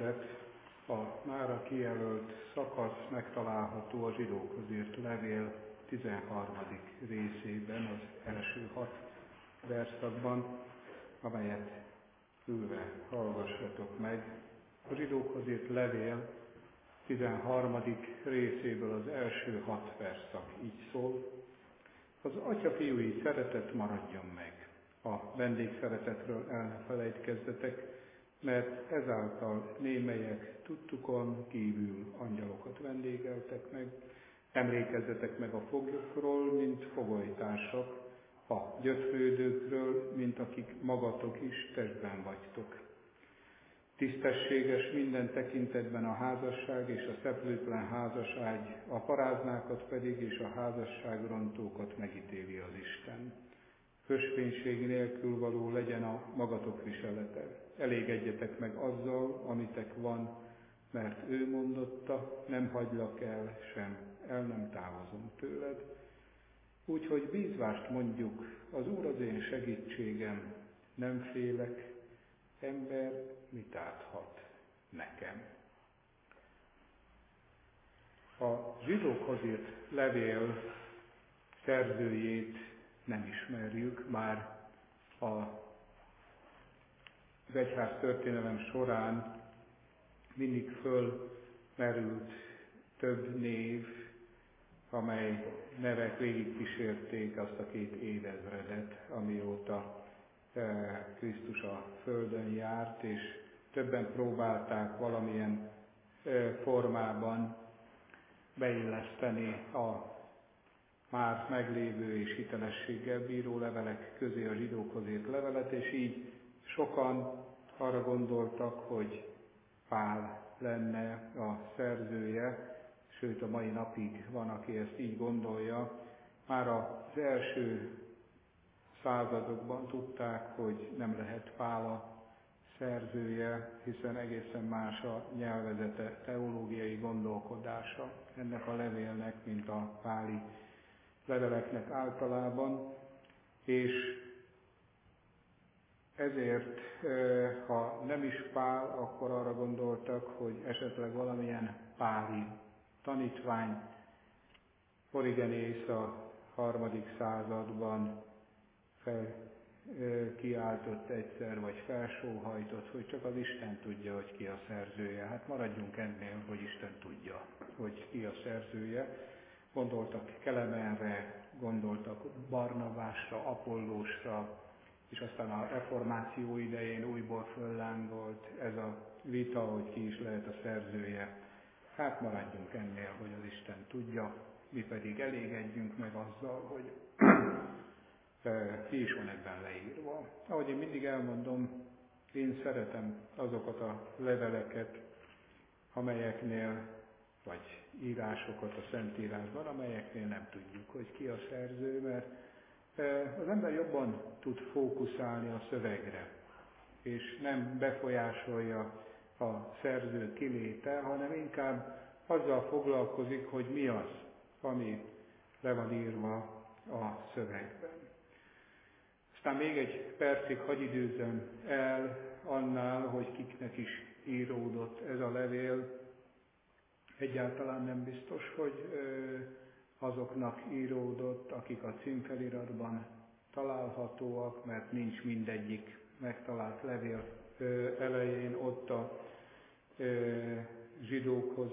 idézet, a mára kijelölt szakasz megtalálható a Zsidókhoz írt levél 13. részében, az első 6 verszakban, amelyet ülve hallgassatok meg. A Zsidókhoz írt levél 13. részéből az első 6 verszak így szól: az atya-fiúi szeretet maradjon meg. A vendégszeretetről el ne felejtkezzetek, mert ezáltal némelyek tudtukon kívül angyalokat vendégeltek meg. Emlékezzetek meg a foglyokról, mint fogolytársak, a gyötrődőkről, mint akik magatok is testben vagytok. Tisztességes minden tekintetben a házasság és a szeplőtlen házaságy, a paráznákat pedig és a házasságrontókat megítéli az Isten. Kösvénység nélkül való legyen a magatok viselete. Elégedjetek meg azzal, amitek van, mert ő mondotta, nem hagylak el, sem el nem távozom tőled. Úgyhogy bízvást mondjuk, az Úr az én segítségem, nem félek, ember mit áthat nekem. A Zsidókhoz írt levél szerzőjét nem ismerjük, már az egyház történelem során mindig fölmerült több név, amely nevek végigkísérték azt a 2 évezredet, amióta Krisztus a földön járt, és többen próbálták valamilyen formában beilleszteni a már meglévő és hitelességgel bíró levelek közé a zsidókhoz írt levelet, és így sokan arra gondoltak, hogy Pál lenne a szerzője, sőt a mai napig van, aki ezt így gondolja. Már az első századokban tudták, hogy nem lehet Pál a szerzője, hiszen egészen más a nyelvezete, teológiai gondolkodása ennek a levélnek, mint a páli leveleknek általában, és ezért, ha nem is Pál, akkor arra gondoltak, hogy esetleg valamilyen páli tanítvány, Origenész a 3. században kiáltott egyszer, vagy felsóhajtott, hogy csak az Isten tudja, hogy ki a szerzője. Hát maradjunk ennél, hogy Isten tudja, hogy ki a szerzője. Gondoltak Kelemenre, gondoltak Barnabásra, Apollósra, és aztán a reformáció idején újból föllángolt ez a vita, hogy ki is lehet a szerzője. Hát maradjunk ennél, hogy az Isten tudja, mi pedig elégedjünk meg azzal, hogy ki is van ebben leírva. Ahogy én mindig elmondom, én szeretem azokat a leveleket, amelyeknél, vagy írásokat a Szentírásban, amelyeknél nem tudjuk, hogy ki a szerző, mert az ember jobban tud fókuszálni a szövegre, és nem befolyásolja a szerző kiléte, hanem inkább azzal foglalkozik, hogy mi az, ami le van írva a szövegben. Aztán még egy percig hadd időzzem el annál, hogy kiknek is íródott ez a levél. Egyáltalán nem biztos, hogy azoknak íródott, akik a címfeliratban találhatóak, mert nincs mindegyik megtalált levél elején ott a zsidókhoz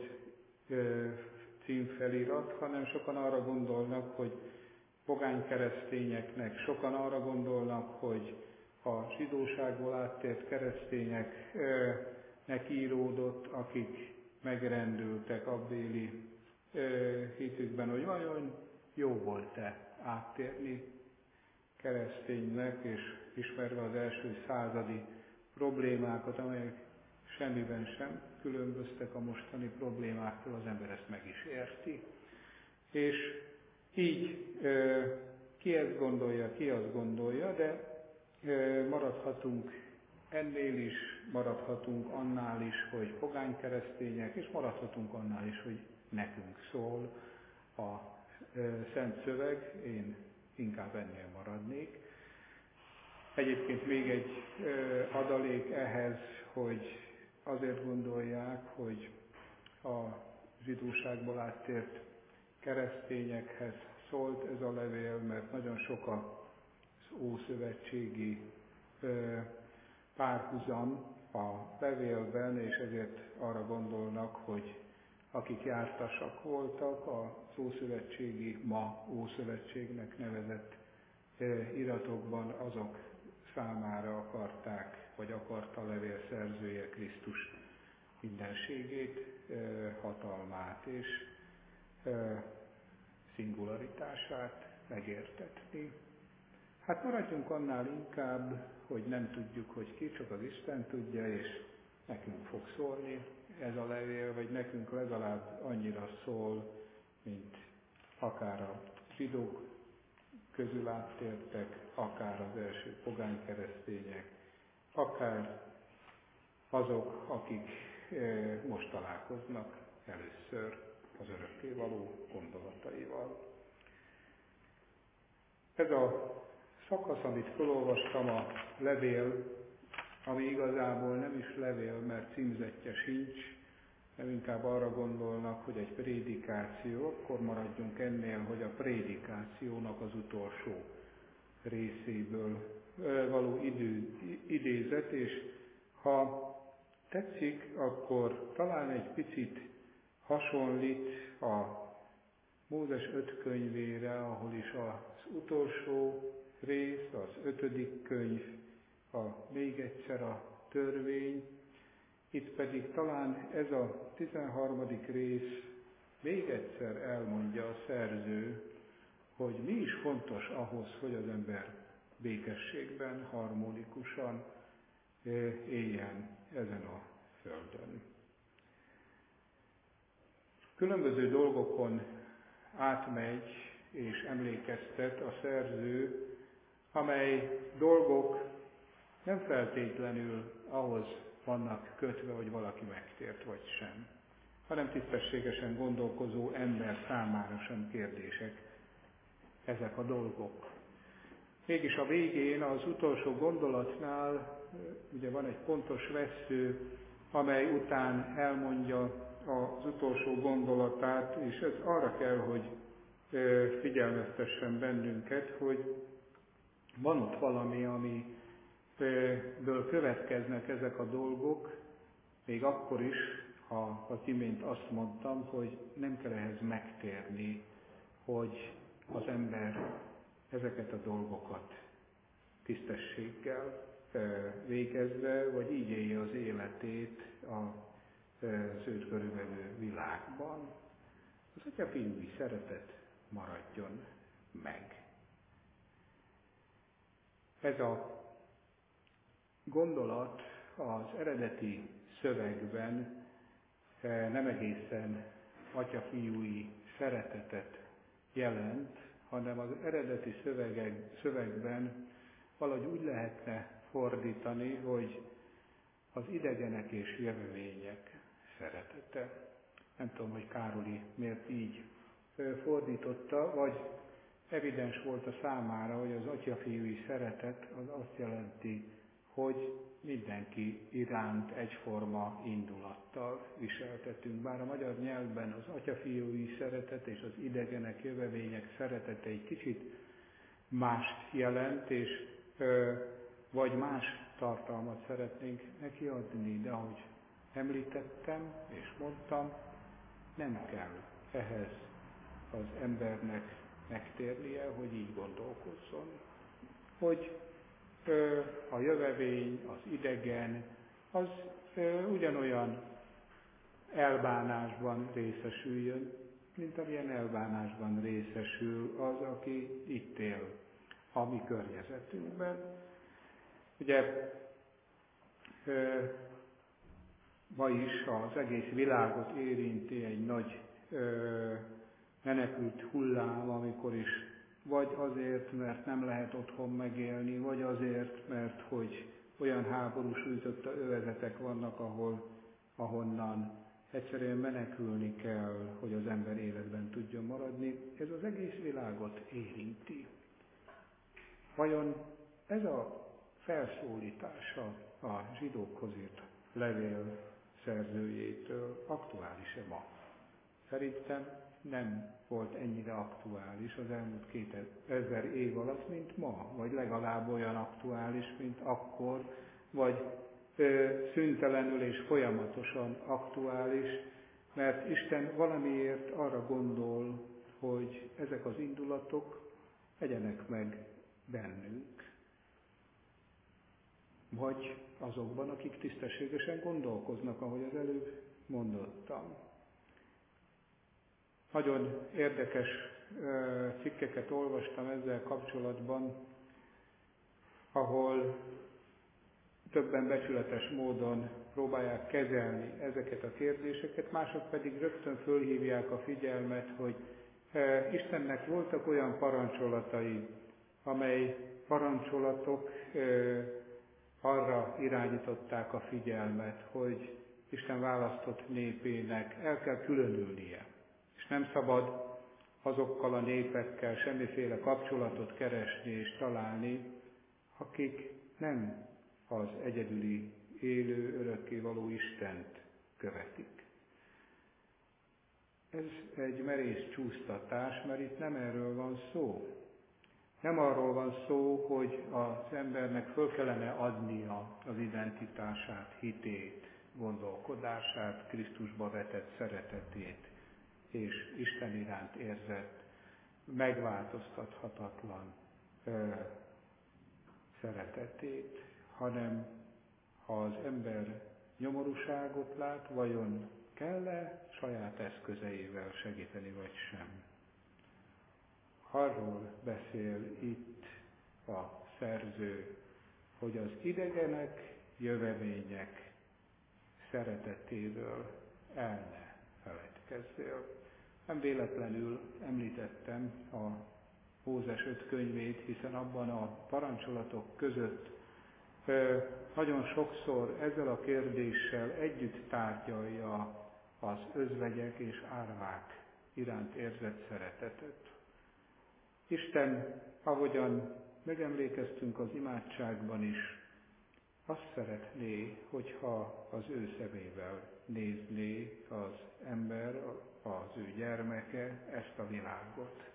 címfelirat, hanem sokan arra gondolnak, hogy pogány keresztényeknek, sokan arra gondolnak, hogy a zsidóságból áttért keresztényeknek íródott, akik megrendültek abbéli hitükben, hogy vajon jó volt-e áttérni kereszténynek, és ismerve az első századi problémákat, amelyek semmiben sem különböztek a mostani problémáktól, az ember ezt meg is érti. És így ki ezt gondolja, ki azt gondolja, de maradhatunk ennél is, maradhatunk annál is, hogy pogány keresztények, és maradhatunk annál is, hogy nekünk szól a Szent Szöveg, én inkább ennél maradnék. Egyébként még egy adalék ehhez, hogy azért gondolják, hogy a zsidóságból áttért keresztényekhez szólt ez a levél, mert nagyon sok az ószövetségi párhuzam a levélben, és ezért arra gondolnak, hogy akik jártasak voltak az ószövetségi, ma ószövetségnek nevezett iratokban, azok számára akarták, vagy akarta a levél szerzője Krisztus mindenségét, hatalmát és szingularitását megértetni. Hát maradjunk annál inkább, hogy nem tudjuk, hogy ki, csak az Isten tudja, és nekünk fog szólni ez a levél, vagy nekünk legalább annyira szól, mint akár a zsidók közül áttértek, akár az első pogány keresztények, akár azok, akik most találkoznak először az örökkévaló gondolataival. Ez a szakasz, amit felolvastam, a levél, ami igazából nem is levél, mert címzetje sincs, nem inkább arra gondolnak, hogy egy prédikáció, akkor maradjunk ennél, hogy a prédikációnak az utolsó részéből való idézet, és ha tetszik, akkor talán egy picit hasonlít a Mózes 5 könyvére, ahol is az utolsó rész, az 5. könyv, még egyszer a törvény, itt pedig talán ez a 13. rész még egyszer elmondja a szerző, hogy mi is fontos ahhoz, hogy az ember békességben, harmonikusan éljen ezen a földön. Különböző dolgokon átmegy és emlékeztet a szerző, amely dolgok nem feltétlenül ahhoz vannak kötve, hogy valaki megtért vagy sem, hanem tisztességesen gondolkozó ember számára sem kérdések ezek a dolgok. Mégis a végén, az utolsó gondolatnál ugye van egy pontos vessző, amely után elmondja az utolsó gondolatát, és ez arra kell, hogy figyelmeztessen bennünket, hogy van ott valami, amiből következnek ezek a dolgok, még akkor is, ha az imént azt mondtam, hogy nem kell ehhez megtérni, hogy az ember ezeket a dolgokat tisztességgel végezve, vagy így élje az életét az őt körülvevő világban. Az atya-fiúi szeretet maradjon meg. Ez a gondolat az eredeti szövegben nem egészen atya-fiúi szeretetet jelent, hanem az eredeti szövegben valahogy úgy lehetne fordítani, hogy az idegenek és jövevények szeretete. Nem tudom, hogy Károli miért így fordította, vagy evidens volt a számára, hogy az atya-fiúi szeretet az azt jelenti, hogy mindenki iránt egyforma indulattal viseltetünk. Bár a magyar nyelvben az atya-fiúi szeretet és az idegenek, jövevények szeretete egy kicsit mást jelent, és vagy más tartalmat szeretnénk neki adni, de ahogy említettem és mondtam, nem kell ehhez az embernek megtérnie, hogy így gondolkozzon. Hogy a jövevény, az idegen, az ugyanolyan elbánásban részesüljön, mint amilyen elbánásban részesül az, aki itt él a mi környezetünkben. Ugye ma is az egész világot érinti egy nagy menekült hullám, amikor is vagy azért, mert nem lehet otthon megélni, vagy azért, mert hogy olyan háborús sújtotta övezetek vannak, ahonnan egyszerűen menekülni kell, hogy az ember életben tudjon maradni. Ez az egész világot érinti. Vajon ez a felszólítása a zsidókhoz írt levél szerzőjétől aktuális-e ma? Szerintem nem volt ennyire aktuális az elmúlt 2000 év alatt, mint ma, vagy legalább olyan aktuális, mint akkor, vagy szüntelenül és folyamatosan aktuális, mert Isten valamiért arra gondol, hogy ezek az indulatok legyenek meg bennünk. Vagy azokban, akik tisztességesen gondolkoznak, ahogy az előbb mondottam. Nagyon érdekes cikkeket olvastam ezzel kapcsolatban, ahol többen becsületes módon próbálják kezelni ezeket a kérdéseket, mások pedig rögtön fölhívják a figyelmet, hogy Istennek voltak olyan parancsolatai, amely parancsolatok arra irányították a figyelmet, hogy Isten választott népének el kell különülnie. És nem szabad azokkal a népekkel semmiféle kapcsolatot keresni és találni, akik nem az egyedüli, élő, örökkévaló Istent követik. Ez egy merész csúsztatás, mert itt nem erről van szó. Nem arról van szó, hogy az embernek föl kellene adnia az identitását, hitét, gondolkodását, Krisztusba vetett szeretetét és Isten iránt érzett, megváltoztathatatlan szeretetét, hanem ha az ember nyomorúságot lát, vajon kell-e saját eszközeivel segíteni, vagy sem. Arról beszél itt a szerző, hogy az idegenek, jövevények szeretetéről el ne feledkezzél. Nem véletlenül említettem a Mózes 5 könyvét, hiszen abban a parancsolatok között nagyon sokszor ezzel a kérdéssel együtt tárgyalja az özvegyek és árvák iránt érzett szeretetet. Isten, ahogyan megemlékeztünk az imádságban is, azt szeretné, hogyha az ő szemével nézné az ember, az ő gyermeke ezt a világot.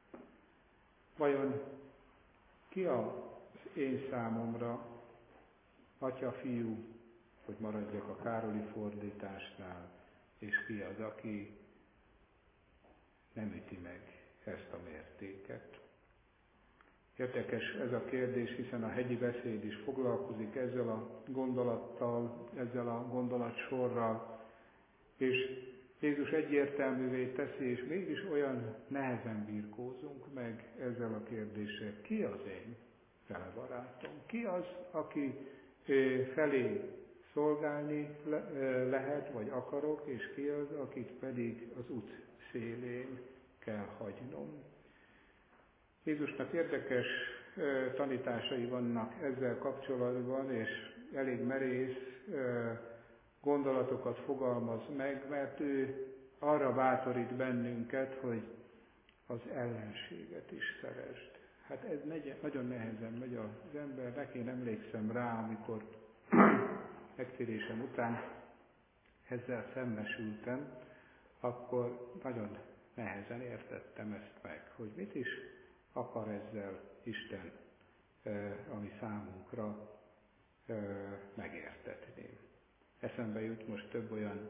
Vajon ki az én számomra, atya, fiú, hogy maradjak a Károli fordításnál, és ki az, aki nem üti meg ezt a mértéket? Érdekes ez a kérdés, hiszen a hegyi beszéd is foglalkozik ezzel a gondolattal, ezzel a gondolatsorral, és Jézus egyértelművé teszi, és mégis olyan nehezen birkózunk meg ezzel a kérdéssel. Ki az én fele barátom? Ki az, aki felé szolgálni lehet, vagy akarok, és ki az, akit pedig az út szélén kell hagynom? Jézusnak érdekes tanításai vannak ezzel kapcsolatban, és elég merész gondolatokat fogalmaz meg, mert ő arra bátorít bennünket, hogy az ellenséget is szeresd. Hát ez nagyon nehezen megy az embernek. Én emlékszem rá, amikor megtérésem után ezzel szembesültem, akkor nagyon nehezen értettem ezt meg, hogy mit is akar ezzel Isten, ami számunkra megértetni. Eszembe jut most több olyan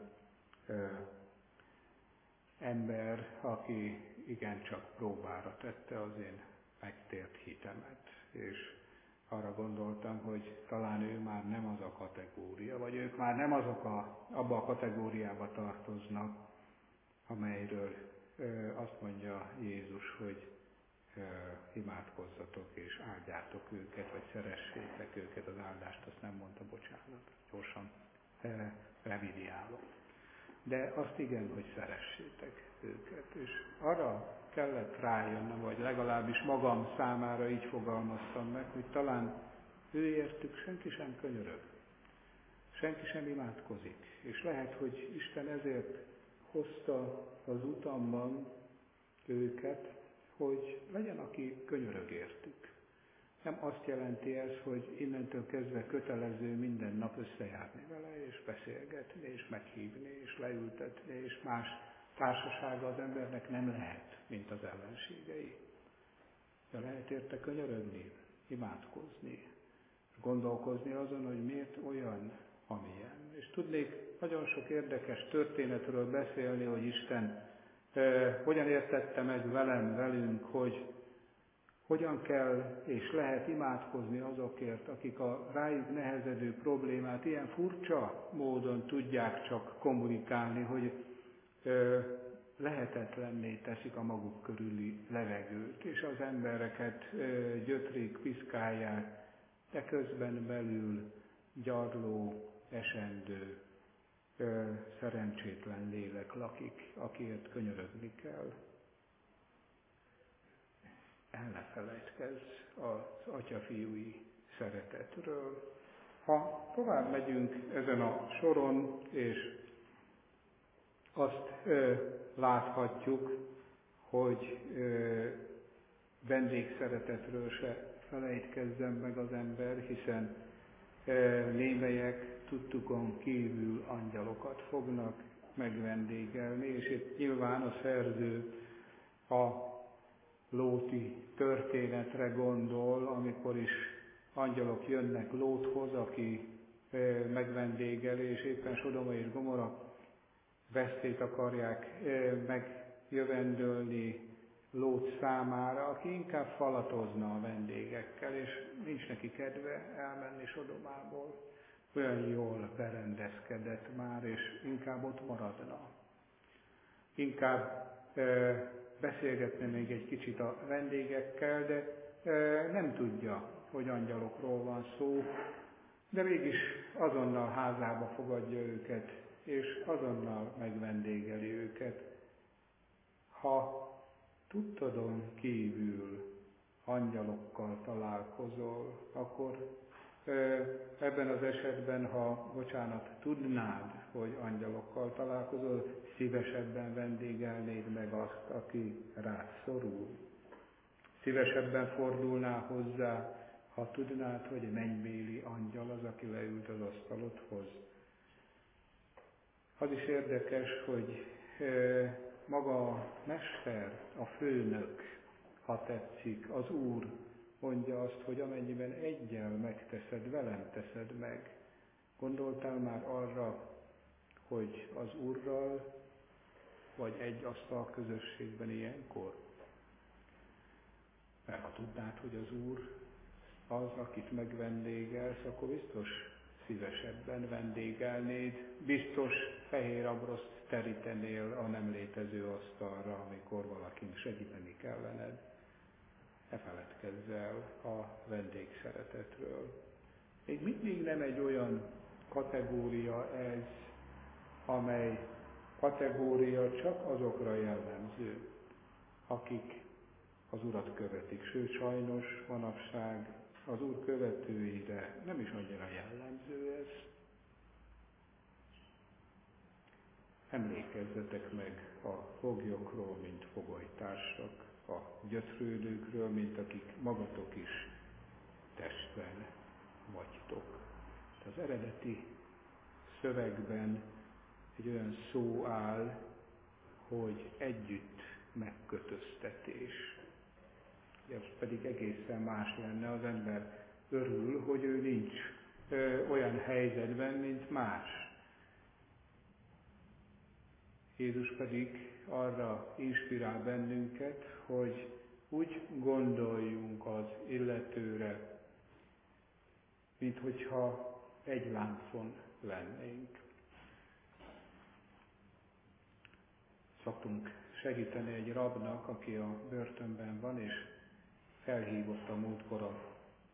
ember, aki igencsak próbára tette az én megtért hitemet, és arra gondoltam, hogy talán ő már nem az a kategória, vagy ők már nem azok abba a kategóriába tartoznak, amelyről azt mondja Jézus, hogy imádkozzatok és áldjátok őket, vagy szeressétek őket, az áldást azt nem mondta, bocsánat, gyorsan revidiálom. De azt igen, hogy szeressétek őket. És arra kellett rájönnöm, vagy legalábbis magam számára így fogalmaztam meg, hogy talán őértük senki sem könyörög, senki sem imádkozik. És lehet, hogy Isten ezért hozta az utamban őket, hogy legyen, aki könyörög értük. Nem azt jelenti ez, hogy innentől kezdve kötelező minden nap összejárni vele, és beszélgetni, és meghívni, és leültetni, és más társasága az embernek nem lehet, mint az ellenségei. De lehet érte könyörögni, imádkozni, gondolkozni azon, hogy miért olyan, amilyen. És tudnék nagyon sok érdekes történetről beszélni, hogy Isten hogyan értette meg velem, velünk, hogy hogyan kell és lehet imádkozni azokért, akik a rájuk nehezedő problémát ilyen furcsa módon tudják csak kommunikálni, hogy lehetetlenné teszik a maguk körüli levegőt, és az embereket gyötrik, piszkálják, de közben belül gyarló, esendő, szerencsétlen lélek lakik, akiért könyörögni kell. El ne felejtkezz az atya-fiúi szeretetről. Ha tovább megyünk ezen a soron, és azt láthatjuk, hogy vendégszeretetről se felejtkezzen meg az ember, hiszen némelyek tudtukon kívül angyalokat fognak megvendégelni, és itt nyilván a szerző a lóti történetre gondol, amikor is angyalok jönnek Lóthoz, aki megvendégeli, és éppen Sodoma és Gomorra vesztét akarják megjövendölni Lót számára, aki inkább falatozna a vendégekkel, és nincs neki kedve elmenni Sodomából. Olyan jól berendezkedett már, és inkább ott maradna. Inkább beszélgetne még egy kicsit a vendégekkel, de nem tudja, hogy angyalokról van szó, de mégis azonnal házába fogadja őket, és azonnal megvendégeli őket. Ha tudtadon kívül angyalokkal találkozol, akkor ebben az esetben, ha, tudnád, hogy angyalokkal találkozol, szívesebben vendégelnéd meg azt, aki rád szorul. Szívesebben fordulnál hozzá, ha tudnád, hogy mennybéli angyal az, aki leült az asztalodhoz. Az is érdekes, hogy maga a mester, a főnök, ha tetszik, az Úr mondja azt, hogy amennyiben eggyel megteszed, velem teszed meg. Gondoltál már arra, hogy az Úrral vagy egy asztal közösségben ilyenkor? Mert ha tudnád, hogy az Úr az, akit megvendégelsz, akkor biztos szívesebben vendégelnéd, biztos fehér abroszt terítenél a nem létező asztalra, amikor valakin segíteni kellened. Ne feledkezz el a vendégszeretetről. Még mindig nem egy olyan kategória ez, amely kategória csak azokra jellemző, akik az Urat követik. Sőt, sajnos manapság az Úr követőire nem is annyira jellemző ez. Emlékezzetek meg a foglyokról, mint fogolytársak, a gyötrődőkről, mint akik magatok is testben vagytok. Az eredeti szövegben egy olyan szó áll, hogy együtt megkötöztetés. Ez pedig egészen más lenne, az ember örül, hogy ő nincs olyan helyzetben, mint más. Jézus pedig arra inspirál bennünket, hogy úgy gondoljunk az illetőre, mint hogyha egy láncon lennénk. Szoktunk segíteni egy rabnak, aki a börtönben van, és felhívott a múltkor a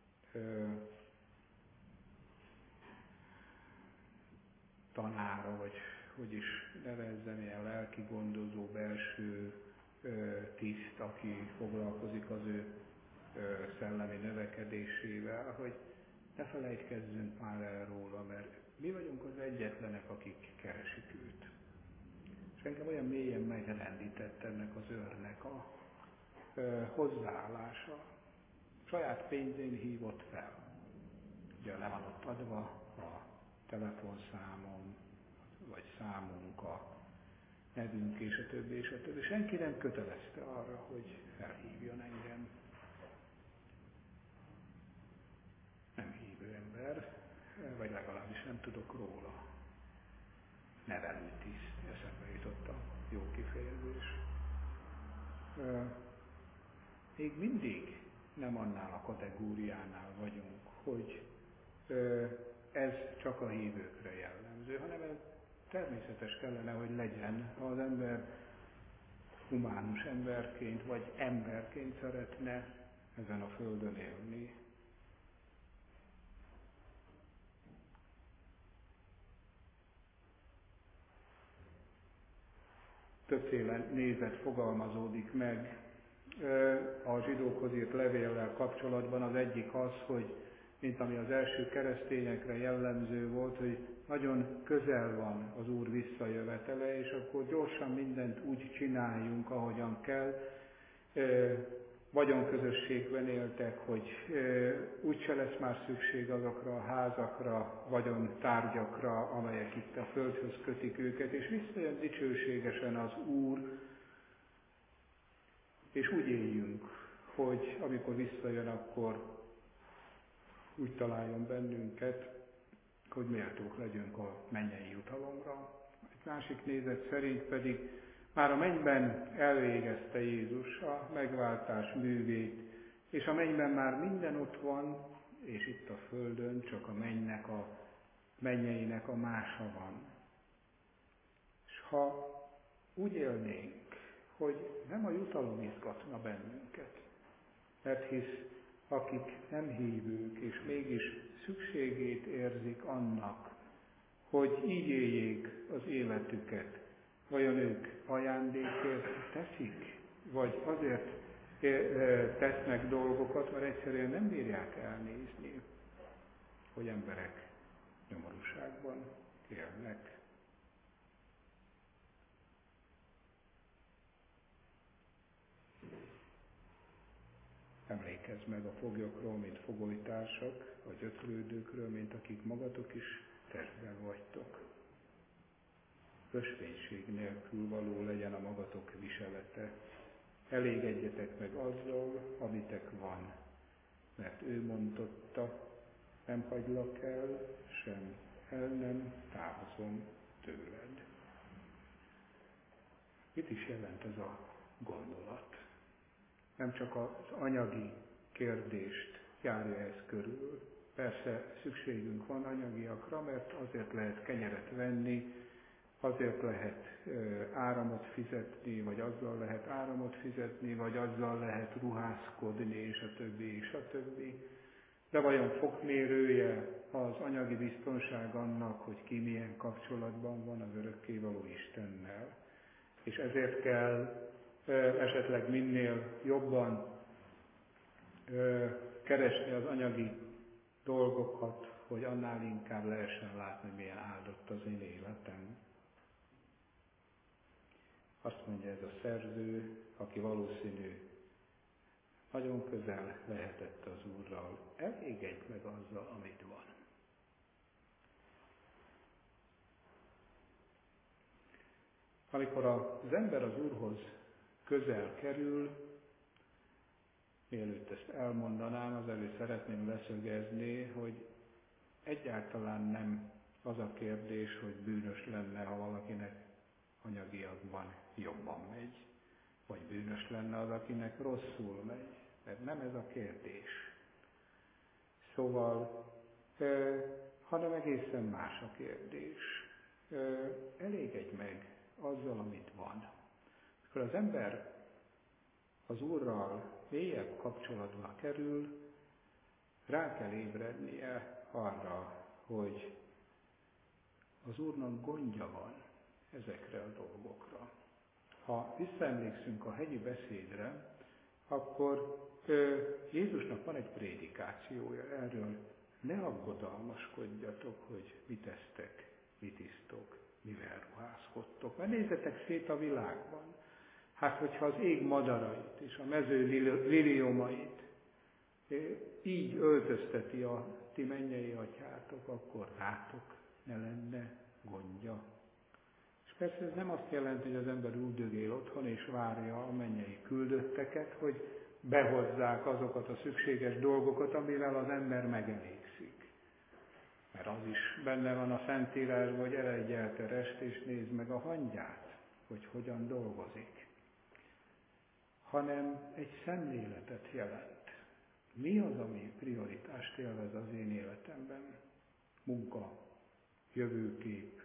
tanára, vagy hogy is nevezzem, ilyen lelki gondozó, belső tiszt, aki foglalkozik az ő szellemi növekedésével, hogy ne felejtkezzünk már el róla, mert mi vagyunk az egyetlenek, akik keresik őt. És engem olyan mélyen megrendített ennek az őrnek a hozzáállása. saját pénzén hívott fel. Ugye le van ott adva a telefonszámom, vagy számunk, a nevünk, és a többi, és a többi. Senki nem kötelezte arra, hogy felhívjon engem. Nem hívő ember, vagy legalábbis nem tudok róla. Nevelőtiszt, eszembe jutott a jó kifejezés. Még mindig nem annál a kategóriánál vagyunk, hogy ez csak a hívőkre jellemző, hanem ez természetes kellene, hogy legyen, ha az ember humánus emberként, vagy emberként szeretne ezen a földön élni. Többféle nézet fogalmazódik meg a zsidókhoz írt levéllel kapcsolatban. Az egyik az, hogy mint ami az első keresztényekre jellemző volt, hogy nagyon közel van az Úr visszajövetele, és akkor gyorsan mindent úgy csináljunk, ahogyan kell. Vagyonközösségben éltek, hogy úgyse lesz már szükség azokra a házakra, vagyontárgyakra, amelyek itt a földhöz kötik őket, és visszajön dicsőségesen az Úr, és úgy éljünk, hogy amikor visszajön, akkor úgy találjon bennünket, hogy méltók legyünk a mennyei jutalomra. Egy másik nézet szerint pedig már a mennyben elvégezte Jézus a megváltás művét, és a mennyben már minden ott van, és itt a földön csak a mennyeinek a mása van. És ha úgy élnénk, hogy nem a jutalom izgatna bennünket, mert hisz akik nem hívők, és mégis szükségét érzik annak, hogy így éljék az életüket, vajon ők ajándékért teszik, vagy azért tesznek dolgokat, mert egyszerűen nem bírják elnézni, hogy emberek nyomorúságban élnek. Emlékezz meg a foglyokról, mint fogolytársak, a gyötrődőkről, mint akik magatok is testben vagytok. Ösvénység nélkül való legyen a magatok viselete. Elégedjetek meg azzal, amitek van, mert ő mondotta, nem hagylak el, sem el nem távozom tőled. Mit is jelent ez a gondolat? Nem csak az anyagi kérdést járja ez körül. Persze szükségünk van anyagiakra, mert azért lehet kenyeret venni, azért lehet áramot fizetni, vagy azzal lehet áramot fizetni, vagy azzal lehet ruházkodni, és a többi, és a többi. De vajon fokmérője az anyagi biztonság annak, hogy ki milyen kapcsolatban van az örökkévaló Istennel? És ezért kell esetleg minél jobban keresni az anyagi dolgokat, hogy annál inkább lehessen látni, milyen áldott az én életem. Azt mondja ez a szerző, aki valószínű nagyon közel lehetett az Úrral. Elégedj meg azzal, amit van. Amikor az ember az Úrhoz közel kerül, mielőtt ezt elmondanám, azelőtt szeretném leszögezni, hogy egyáltalán nem az a kérdés, hogy bűnös lenne, ha valakinek anyagiakban jobban megy, vagy bűnös lenne az, akinek rosszul megy. Mert nem ez a kérdés. Szóval, hanem egészen más a kérdés. Elégedj meg azzal, amit van. Amikor az ember az Úrral mélyebb kapcsolatba kerül, rá kell ébrednie arra, hogy az Úrnak gondja van ezekre a dolgokra. Ha visszaemlékszünk a hegyi beszédre, akkor Jézusnak van egy prédikációja erről. Ne aggodalmaskodjatok, hogy mit esztek, mit isztok, mivel ruházkodtok. Mert nézzetek szét a világban. Hát, hogyha az ég madarait és a mező liliomait így öltözteti a ti mennyei atyátok, akkor rátok ne lenne gondja. És persze ez nem azt jelenti, hogy az ember üldögél otthon és várja a mennyei küldötteket, hogy behozzák azokat a szükséges dolgokat, amivel az ember megelégszik. Mert az is benne van a Szentírásban, hogy eredj el te rest, és nézd meg a hangyát, hogy hogyan dolgozik. Hanem egy szemléletet jelent. Mi az, ami prioritást élvez az én életemben? Munka, jövőkép,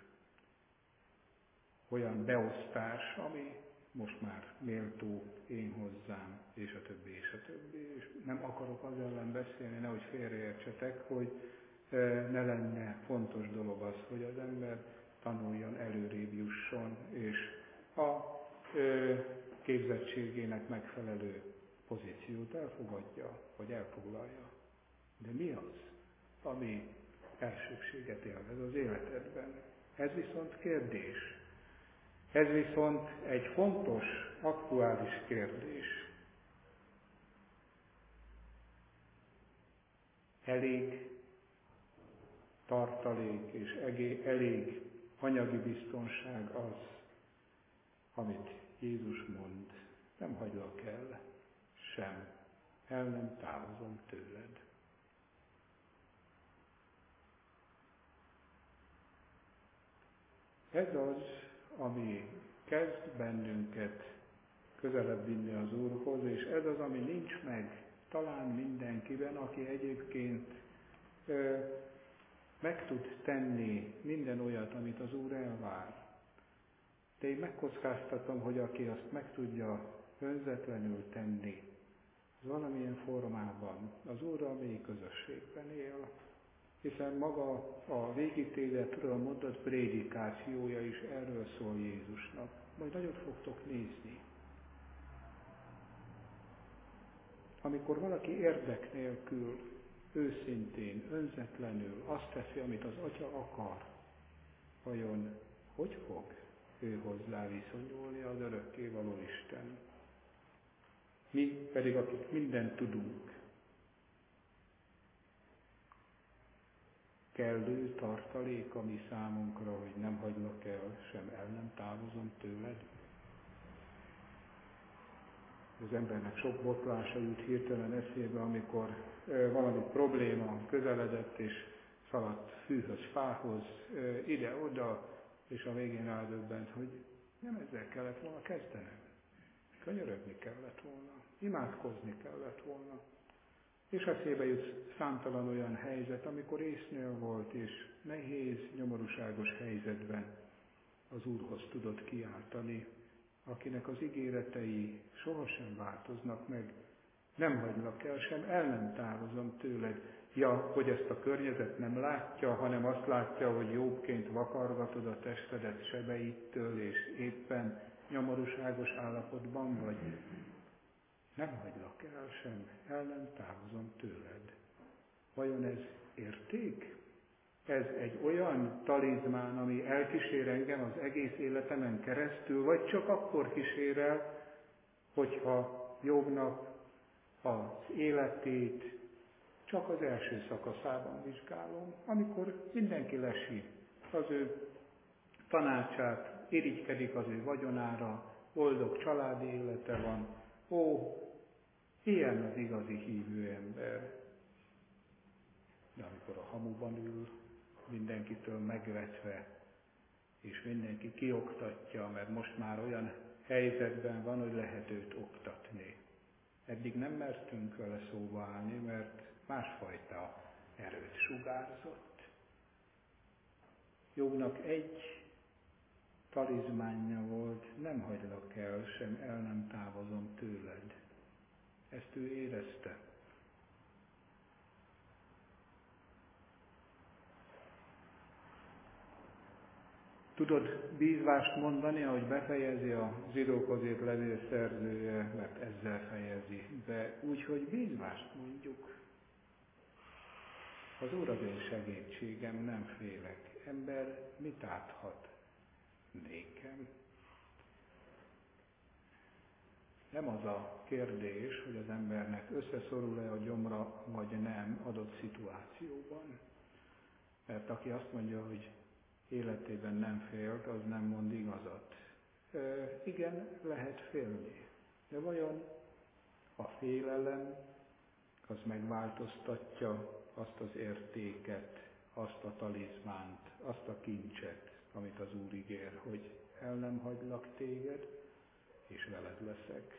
olyan beosztás, ami most már méltó én hozzám, és a többi, és a többi. És nem akarok az ellen beszélni, nehogy félreértsetek, hogy ne lenne fontos dolog az, hogy az ember tanuljon, előrébb jusson, és a képzettségének megfelelő pozíciót elfogadja, vagy elfoglalja. De mi az, ami elsőbséget élvez az életedben? Ez viszont kérdés. Ez viszont egy fontos, aktuális kérdés. Elég tartalék és elég anyagi biztonság az, amit Jézus mond. Nem hagylak el sem, el nem távozom tőled. Ez az, ami kezd bennünket közelebb vinni az Úrhoz, és ez az, ami nincs meg talán mindenkiben, aki egyébként meg tud tenni minden olyat, amit az Úr elvár. De én megkockáztatom, hogy aki azt meg tudja önzetlenül tenni, az valamilyen formában az Úrral mély közösségben él, hiszen maga a végítéletről mondott prédikációja is erről szól Jézusnak. Majd nagyot fogtok nézni. Amikor valaki érdek nélkül, őszintén, önzetlenül azt teszi, amit az Atya akar, vajon hogy fog ő hozzá viszonyulni az örökkévaló Isten? Mi pedig, akik mindent tudunk, kellő tartalék a mi számunkra, hogy nem hagylak el, sem el nem távozom tőled. Az embernek sok botlása jut hirtelen eszébe, amikor valami probléma közeledett, és szaladt fűhöz, fához, ide-oda, és a végén rádöbbent, hogy nem ezzel kellett volna kezdenem. Könyörögni kellett volna, imádkozni kellett volna. És eszébe jut számtalan olyan helyzet, amikor észnél volt, és nehéz, nyomorúságos helyzetben az Úrhoz tudott kiáltani, akinek az ígéretei sohasem változnak meg. Nem hagylak el, sem el nem távozom tőled. Ja, hogy ezt a környezet nem látja, hanem azt látja, hogy jobbként vakargatod a testedet sebeittől, és éppen nyomorúságos állapotban vagy. Nem hagylak el sem, el nem távozom tőled. Vajon ez érték? Ez egy olyan talizmán, ami elkísér engem az egész életemen keresztül, vagy csak akkor kísér el, hogyha Jobbnak az életét csak az első szakaszában vizsgálom, amikor mindenki lesi az ő tanácsát, irigykedik az ő vagyonára, boldog családi élete van. Ó, ilyen az igazi hívő ember. De amikor a hamuban ül, mindenkitől megvetve, és mindenki kioktatja, mert most már olyan helyzetben van, hogy lehet őt oktatni. Eddig nem mertünk vele szóba állni, mert másfajta erőt sugárzott. Jobbnak egy talizmánja volt, nem hagylak el, sem el nem távozom tőled. Ezt ő érezte. Tudod bízvást mondani, ahogy befejezi a Zsidókhoz írt levél szerzője, mert ezzel fejezi be, úgyhogy bízvást mondjuk. Az Úr az én segítségem, nem félek. Ember mit áthat nékem? Nem az a kérdés, hogy az embernek összeszorul-e a gyomra, vagy nem adott szituációban. Mert aki azt mondja, hogy életében nem félt, az nem mond igazat. Igen, lehet félni. De vajon a félelem az megváltoztatja azt az értéket, azt a talizmánt, azt a kincset, amit az Úr ígér, hogy el nem hagylak téged, és veled leszek.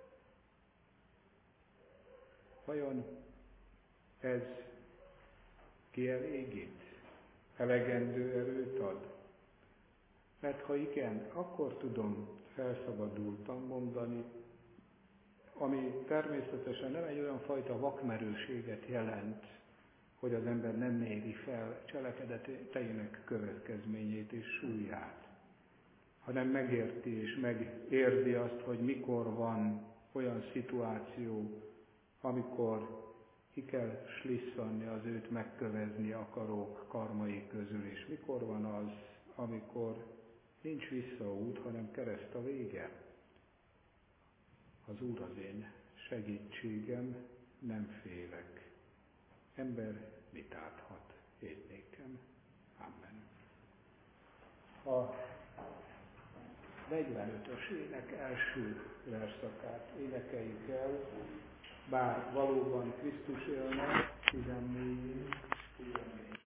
Vajon ez kielégít? Elegendő erőt ad? Mert ha igen, akkor tudom felszabadultan mondani, ami természetesen nem egy olyan fajta vakmerőséget jelent, hogy az ember nem méri fel cselekedeteinek következményét és súlyát, hanem megérti és megérzi azt, hogy mikor van olyan szituáció, amikor ki kell slisszanni az őt megkövezni akarók karmai közül, és mikor van az, amikor nincs visszaút, hanem kereszt a vége. Az Úr az én segítségem, nem félek. Ember mit áthat én nékem? Amen. A 45-ös ének első verszakát énekeljük el, bár valóban Krisztus élne, 14.